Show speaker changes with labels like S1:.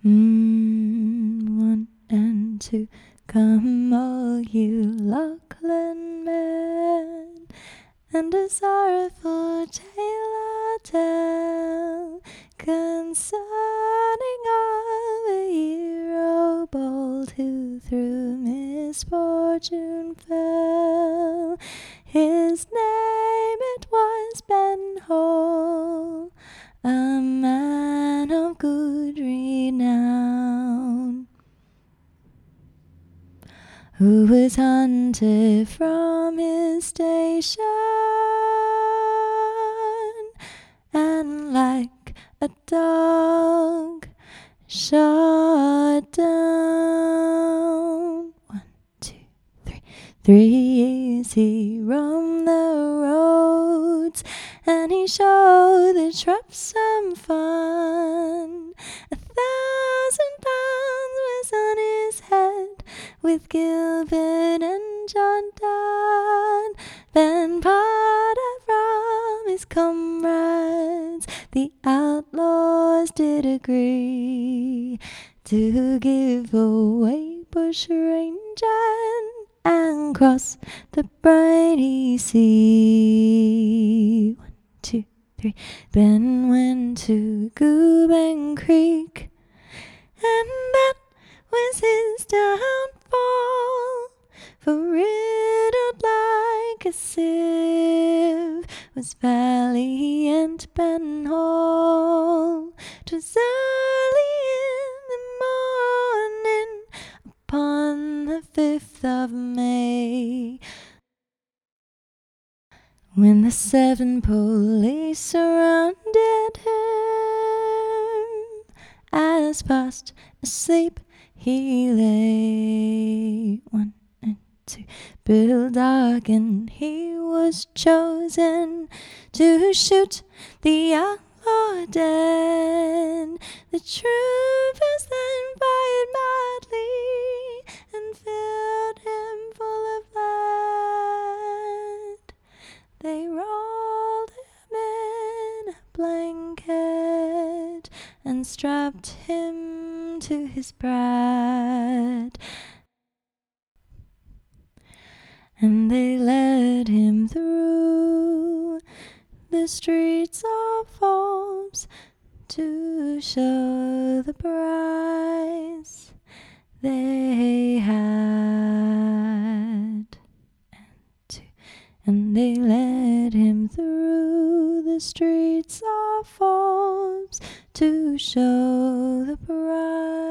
S1: One and two, come all you Lachlan men, and a sorrowful tale I'll tell, concerning of a hero bold who through misfortune fell. His name it was Ben Hall, a man of good renown, who was hunted from his station, and like a dog shot down. 1, 2, 3. 3 years he roamed the roads, and he showed the traps some fun. 1,000 pounds was on his head, with Gilbert and John Donne. Ben parted from his comrades, the outlaws did agree to give away bushrange and cross the briny sea. 1, 2, 3. Ben went to Gooben Creek, and that was his downfall, for riddled like a sieve was valiant Ben Hall. 'Twas early in the morning upon the 5th of May, when the 7 police surrounded him, as fast asleep he lay. 1 and 2. Bill Dargan he was chosen to shoot the outlaw dead. The troopers then fired madly and filled him full of lead. They rolled him in a blanket and strapped him to his brad, and they led him through the streets of Forbes to show the prize they had. And they led him through the streets of Forbes to show the prize